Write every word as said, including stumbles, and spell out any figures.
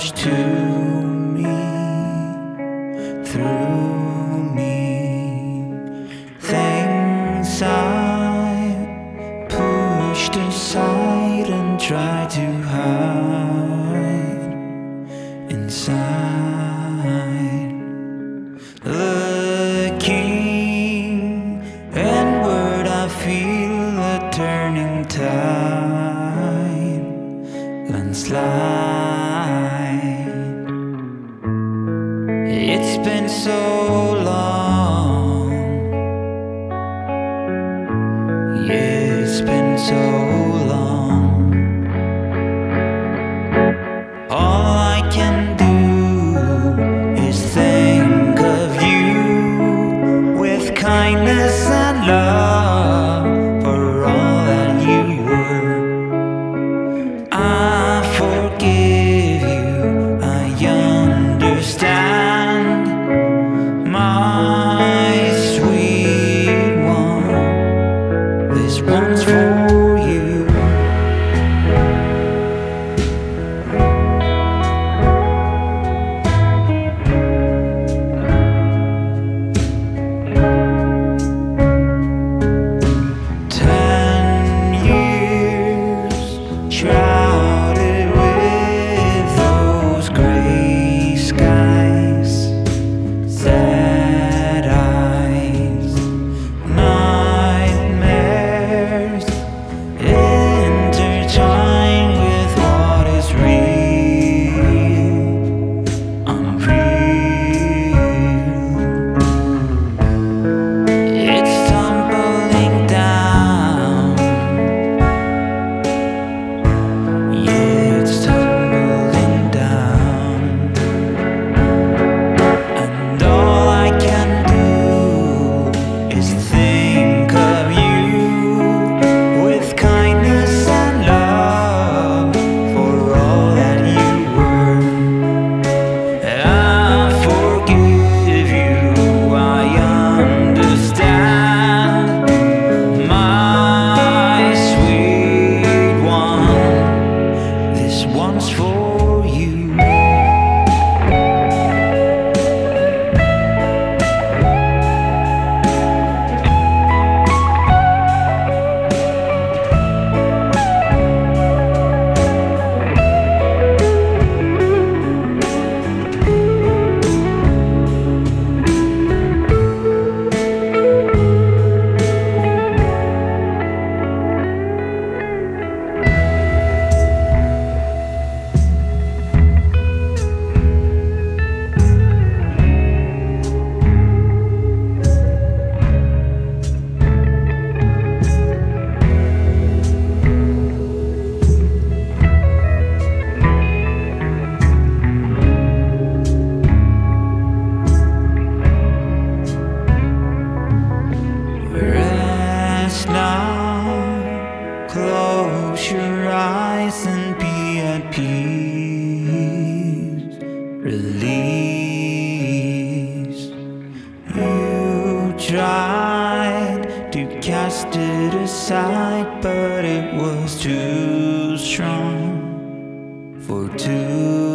rush to me, through me. Things I pushed aside and tried to hide inside. Looking inward, I feel a turning tide, landslide. It's been so long, yeah, it's been so long. All I can do is think of you with kindness and love for all that you were. I forgive you, I understand, my sweet one. This one's for you. Shrouded with those gray skies, sad eyes, nightmares intertwined with what is real, unreal. It's tumbling down. It's tumbling down, and all I can do is think of you with kindness and love for all that you were. I forgive you, I understand, my sweet one. This one's for you. Rest now, close your eyes and be at peace. Release. You tried to cast it aside, but it was too strong for too